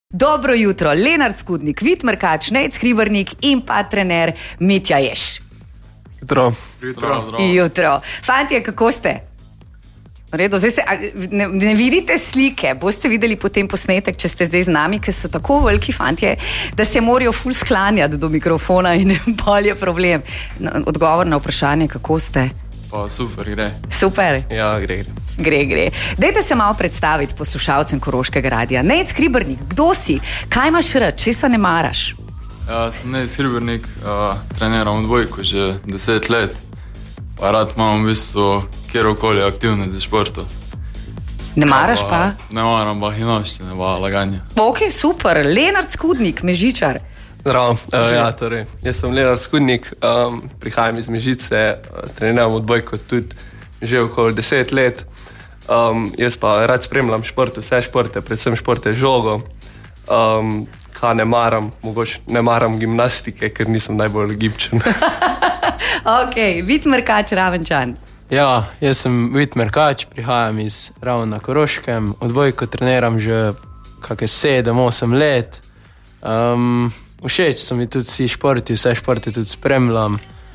Dobro jutro, Lenart Skudnik, Vid Mrkač, Nejc Hribernik in pa trener Mitja Jež. Jutro. Fantje, kako ste? Redo, zdaj ne vidite slike, boste videli potem posnetek, če ste zdaj z nami, ker so tako veliki fantje, da se morajo ful sklanjati do mikrofona in bolj je problem. Odgovor na vprašanje, kako ste? Pa super, gre. Super? Ja, gre. Gre. Dajte se malo predstaviti poslušalcem Koroškega radia. Nejc Hribernik, kdo si? Kaj imaš rad? Česa ne maraš? Ja, sem Nejc Hribernik, treniram odbojko že 10 let. Pa rad imam v bistvu kjerokoli aktivnosti v športu. Ne maraš pa? Ne maram pa hinoščine, pa laganje. Ok, super. Lenart Skudnik, Mežičar. Zdravo, torej, jaz sem Lenart Skudnik, prihajam iz Mežice, treniram odbojko tudi že okoli 10 let. Jaz pa rad spremljam šport, vse športe, predvsem športe žogo. Kaj ne maram, mogoče ne maram gimnastike, ker nisem najbolj gibčen. Ok, Vid Mrkač, Ravenčan. Ja, jaz sem Vid Mrkač, prihajam iz Raven na Koroškem, odbojko treniram že kakšne 7-8 let. Všeč so mi tudi vsi športi, vse športe tudi spremljam.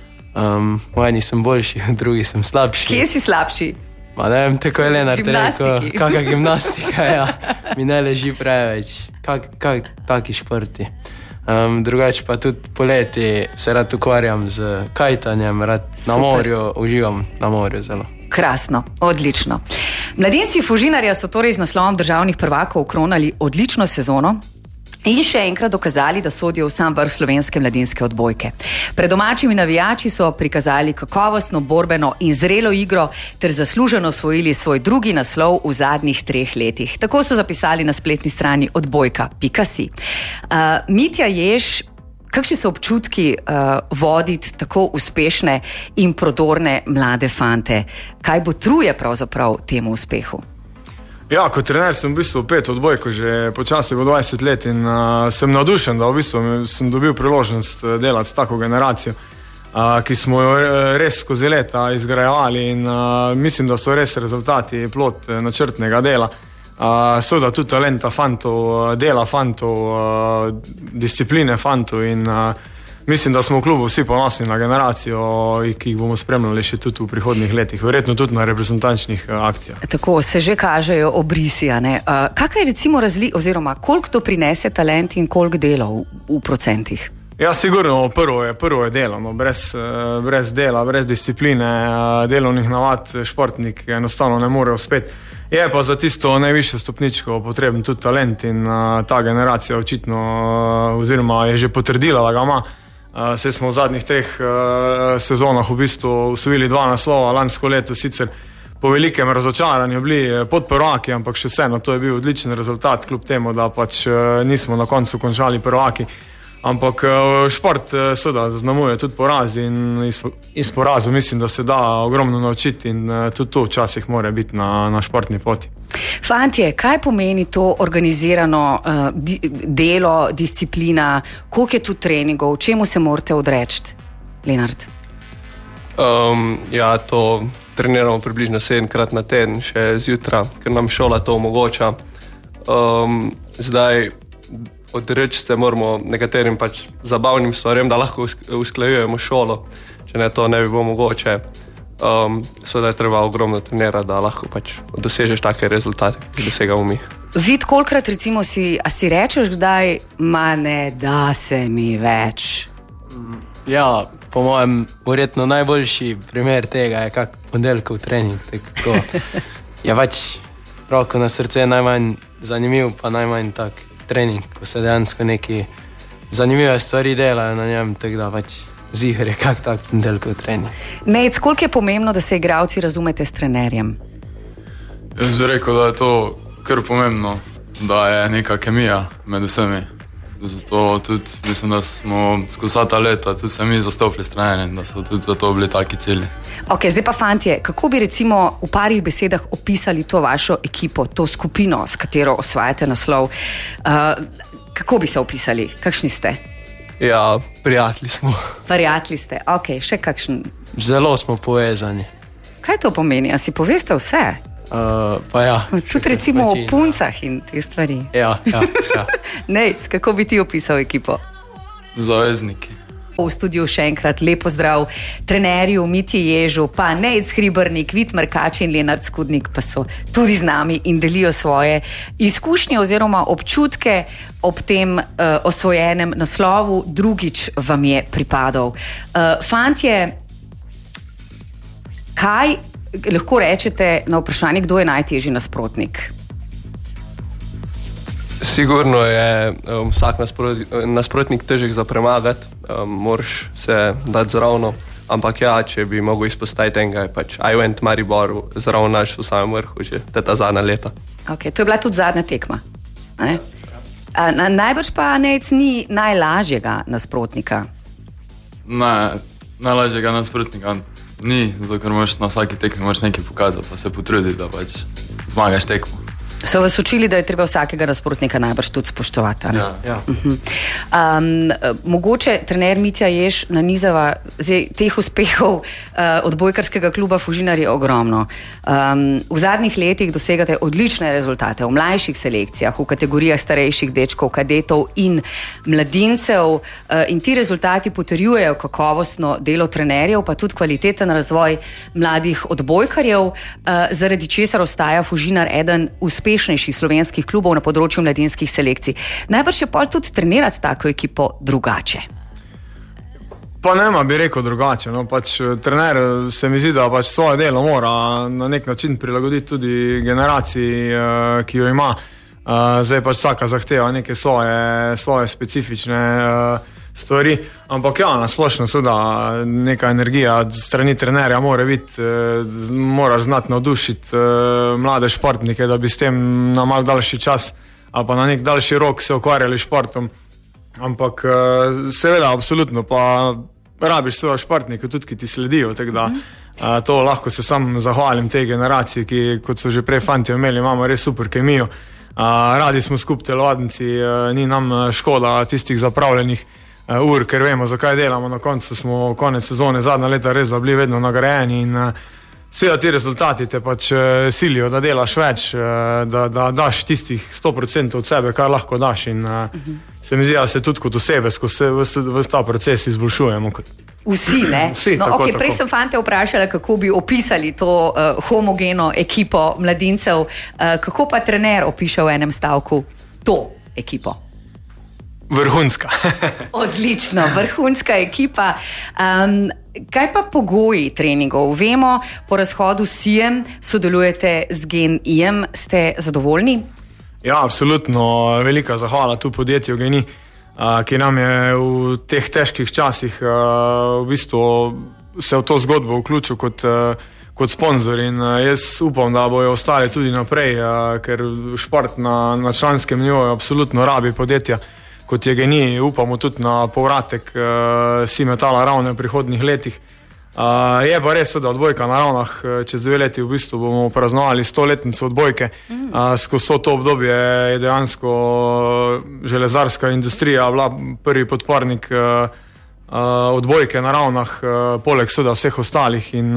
V eni sem boljši, v drugi sem slabši. Kje si slabši? Ma ne vem, tako je Lenart rekel, kakšna gimnastika, ja, mi ne leži preveč, taki športi. Drugače pa tudi poleti se rad ukvarjam z kajtanjem, rad na morju, uživam na morju zelo. Krasno, odlično. Mladinci Fužinarja so torej z naslovom državnih prvakov okronali odlično sezono in še enkrat dokazali, da sodijo v sam vrh slovenske mladinske odbojke. Pred domačimi navijači so prikazali kakovostno, borbeno in zrelo igro ter zasluženo osvojili svoj drugi naslov v zadnjih 3 letih. Tako so zapisali na spletni strani odbojka.si. Mitja Jež, kakšni so občutki voditi tako uspešne in prodorne mlade fante? Kaj botruje pravzaprav temu uspehu? Ja, kot trener sem v bistvu pet odbojko že počasi po 20 let in sem navdušen, da v bistvu sem dobil priložnost delati s tako generacijo, ki smo jo res skozi leta izgrajevali in mislim, da so res rezultati plod načrtnega dela. Seveda tudi talenta fantov, dela fantov, discipline fantov in mislim, da smo v klubu vsi ponosni na generacijo, ki jih bomo spremljali še tudi v prihodnjih letih, verjetno tudi na reprezentančnih akcijah. Tako se že kažejo obrisi, a ne? Kakaj je recimo oziroma koliko to prinese talent in koliko dela v procentih? Ja, sigurno, prvo je delo, no, brez dela, brez discipline, delovnih navad športnik enostavno ne more uspeti. Je pa za tisto najvišjo stopničko potreben tudi talent in ta generacija očitno, oziroma je že potrdila, da ga ima. Saj smo v zadnjih 3 sezonah v bistvu osvojili 2 naslova, lansko leto sicer po velikem razočaranju bili podprvaki, ampak še vseeno to je bil odličen rezultat, kljub temu, da pač nismo na koncu končali prvaki. Ampak šport seveda zaznamuje tudi poraz in iz porazu mislim, da se da ogromno naučiti in tudi to včasih mora biti na športni poti. Fantje, kaj pomeni to organizirano delo, disciplina, koliko je tu treningov, čemu se morate odreči, Lenart? Ja, to treniramo približno 7-krat na teden, še zjutraj, ker nam šola to omogoča. Zdaj odreči se moramo nekaterim pač zabavnim stvarem, da lahko usklajujemo šolo, če ne to ne bi bilo mogoče. Seveda je treba ogromno trenirati, da lahko pač dosežeš take rezultate, ki dosegamo mi. Vid, kolikrat recimo si rečeš kdaj, ma ne da se mi več? Ja, po mojem verjetno najboljši primer tega je kak ponedeljkov trening. Tako. Ja, pač roko na srce je najmanj zanimiv, pa najmanj tak trening, ko se dejansko neki zanimive stvari delajo na njem, tako da pač ziher je kak tak ponedeljkov trening. Nejc, koliko je pomembno, da se igralci razumete s trenerjem? Jaz bi rekel, da je to kar pomembno, da je neka kemija med vsemi. Zato tudi mislim, da smo skozi ta leta tudi se mi zastopili s trenerjem, da so tudi zato bili taki cilji. Ok, zdaj pa fantje, kako bi recimo v parih besedah opisali to vašo ekipo, to skupino, s katero osvajate naslov? Kako bi se opisali? Kakšni ste? Ja, prijatelji smo. Prijatelji ste, ok, še kakšen? Zelo smo povezani. Kaj to pomeni? A si poveste vse? Pa ja. Tudi recimo o puncah in te stvari. Ja. Nejc, kako bi ti opisal ekipo? Zavezniki. V studiu še enkrat lepo zdrav trenerju Mitji Ježu, pa Nejc Hribernik, Vid Markač in Lenart Skudnik pa so tudi z nami in delijo svoje izkušnje oziroma občutke ob tem osvojenem naslovu. Drugič vam je pripadal. Fantje, kaj lahko rečete na vprašanje, kdo je najtežji nasprotnik? Sigurno je vsak nasprotnik težek za premagati, moraš se dati zravno, ampak ja, če bi mogel izpostaviti enega, je pač Ajvent Mariboru zravnaš v samem vrhu že ta zadnja leta. Ok, to je bila tudi zadnja tekma. Najbrž pa Nejc ni najlažjega nasprotnika. Najlažjega nasprotnika ni, zato ker moraš na vsaki tekmi nekaj pokazati, pa se potruditi, da pač zmagaš tekmo. So vas učili, da je treba vsakega nasprotnika najbrž tudi spoštovati? Ja. Mogoče trener Mitja Jež nanizava teh uspehov odbojkarskega kluba Fužinar je ogromno. V zadnjih letih dosegate odlične rezultate v mlajših selekcijah, v kategorijah starejših dečkov, kadetov in mladincev in ti rezultati potrjujejo kakovostno delo trenerjev, pa tudi kvaliteten razvoj mladih odbojkarjev, zaradi česar ostaja Fužinar eden uspešnejših slovenskih klubov na področju mladinskih selekcij. Najbrž je pol tudi trenirati tako ekipo drugače. Pa nema bi rekel drugače. No, pač trener se mi zdi, da pač svoje delo mora na nek način prilagoditi tudi generaciji, ki jo ima. Zdaj pač vsaka zahteva neke svoje specifične stvari, ampak ja, nasplošno seveda neka energija od strani trenerja mora biti, moraš znati navdušiti mlade športnike, da bi s tem na mal daljši čas ali pa na nek daljši rok se ukvarjali športom. Ampak seveda, absolutno, pa rabiš svoje športnike tudi, ki ti sledijo, tako da to lahko se sam zahvalim tej generaciji, ki, kot so že prej fantje imeli, imamo res super kemijo. Radi smo skupaj telovadnici, ni nam škoda tistih zapravljenih ur, ker vemo, zakaj delamo. Na koncu smo konec sezone zadnja leta res bili vedno nagrajeni in seveda ti rezultati te pač silijo, da delaš več, da daš tistih 100% od sebe, kar lahko daš in se mi zdi, da se tudi kot osebe skozi ta proces izboljšujemo. Vsi, ne? Vsi, no, tako. Prej sem fante vprašala, kako bi opisali to homogeno ekipo mladincev. Kako pa trener opiše v enem stavku to ekipo? Vrhunska. Odlično, vrhunska ekipa. Kaj pa pogoji treningov? Vemo, po razhodu s SIEM sodelujete z GEN-I-jem. Ste zadovoljni? Ja, absolutno. Velika zahvala tu podjetju GEN-I, ki nam je v teh težkih časih v bistvu se v to zgodbo vključil kot sponzor in jaz upam, da bojo ostali tudi naprej, ker šport na članskem nivoju absolutno rabi podjetja kot je GEN-I, upamo tudi na povratek Simetala Ravne v prihodnjih letih. Je pa res, da odbojka na Ravnah čez 2 leti v bistvu bomo praznovali 100-letnico odbojke. Skozi to obdobje je dejansko železarska industrija bila prvi podpornik odbojke na Ravnah, poleg seveda vseh ostalih in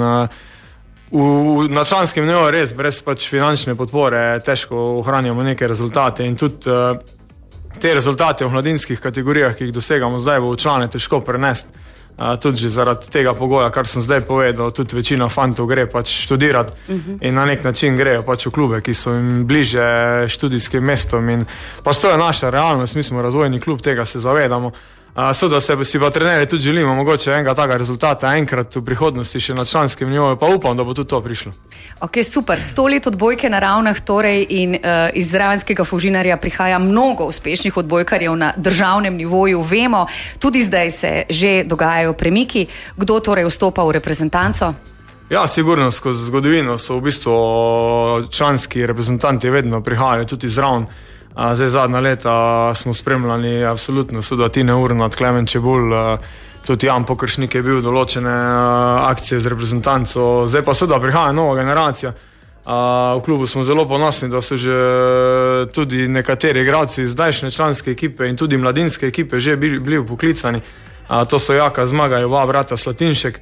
na članskem nivoju res brez pač finančne podpore težko ohranjamo neke rezultate in tudi te rezultate v mladinskih kategorijah, ki jih dosegamo zdaj, bo v člane težko prenesti. Tudi že zaradi tega pogoja, kar sem zdaj povedal, tudi večina fantov gre pač študirati in na nek način grejo pač v klube, ki so jim bliže študijskim mestom in pač to je naša realnost, mi smo razvojni klub, tega se zavedamo. Seveda si pa trenerji tudi želimo mogoče enega takega rezultata enkrat v prihodnosti še na članskem nivoju, pa upam, da bo tudi to prišlo. Ok, super. 100 let odbojke na Ravnah torej in iz ravenskega Fužinarja prihaja mnogo uspešnih odbojkarjev na državnem nivoju. Vemo, tudi zdaj se že dogajajo premiki. Kdo torej vstopa v reprezentanco? Ja, sigurno skozi zgodovino so v bistvu članski reprezentanti vedno prihajali tudi iz Ravn. Zdaj zadnja leta smo spremljali absolutno seveda Tine Urnat, Klemen Čebulj, tudi Jan Pokršnik je bil določene akcije z reprezentanco, zdaj pa seveda prihaja nova generacija. V klubu smo zelo ponosni, da so že tudi nekateri igralci iz zdajšnje članske ekipe in tudi mladinske ekipe že bili vpoklicani. To so Jaka Zmagaj, oba brata Slatinšek.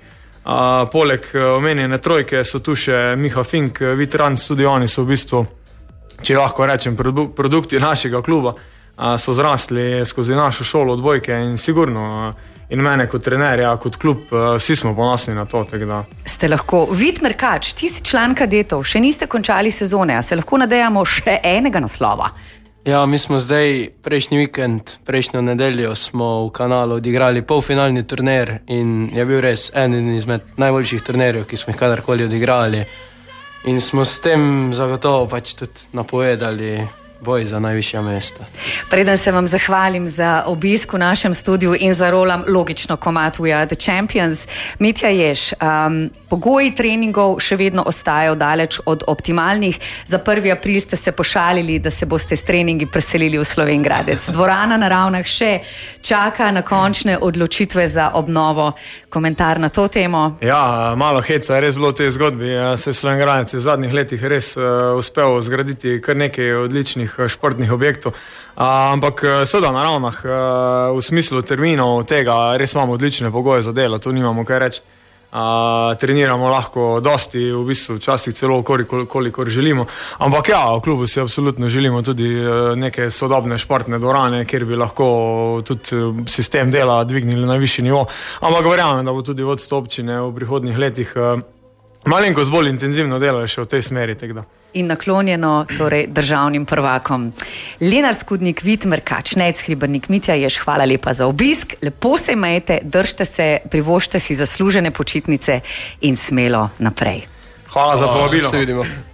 Poleg omenjene trojke so tu še Miha Fink, Vit Ranc, tudi oni so v bistvu, če lahko rečem, produkti našega kluba, so zrasli skozi našo šolo odbojke in sigurno in mene kot trenerja, kot klub, vsi smo ponosni na to. Ste lahko. Vit Merkač, ti si član kadetov, še niste končali sezone, a se lahko nadejamo še enega naslova? Ja, mi smo zdaj prejšnji vikend, prejšnjo nedeljo smo v Kanalu odigrali polfinalni turnir in je bil res eden izmed najboljših turnirjev, ki smo jih kadarkoli odigrali. In smo s tem zagotovo pač tudi napovedali boj za najvišja mesta. Preden se vam zahvalim za obisk v našem studiu in zarolam logično komad We are the champions, Mitja Jež, pogoji treningov še vedno ostajajo daleč od optimalnih. Za 1. april ste se pošalili, da se boste s treningi preselili v Slovenj Gradec. Dvorana na Ravnah še čaka na končne odločitve za obnovo. Komentar na to temo? Ja, malo heca je res bilo v tej zgodbi. Se Slovenj Gradec je v zadnjih letih res uspel zgraditi kar nekaj odličnih športnih objektov, ampak seveda na Ravnah v smislu terminov tega res imamo odlične pogoje za delo, tu nimamo kaj reči. Treniramo lahko dosti, v bistvu včasih celo kolikor želimo, ampak ja, v klubu si absolutno želimo tudi neke sodobne športne dvorane, kjer bi lahko tudi sistem dela dvignili na višji nivo, ampak verjamem, da bo tudi vodstvo občine v prihodnjih letih malenkost bolj intenzivno delali še v tej smeri. In naklonjeno torej državnim prvakom. Lenart Skudnik, Vit Merkač, Nejc Hribernik, Mitja Jež, hvala lepa za obisk. Lepo se imejte, držite se, privoščite si zaslužene počitnice in smelo naprej. Hvala za povabilo. Se vidimo.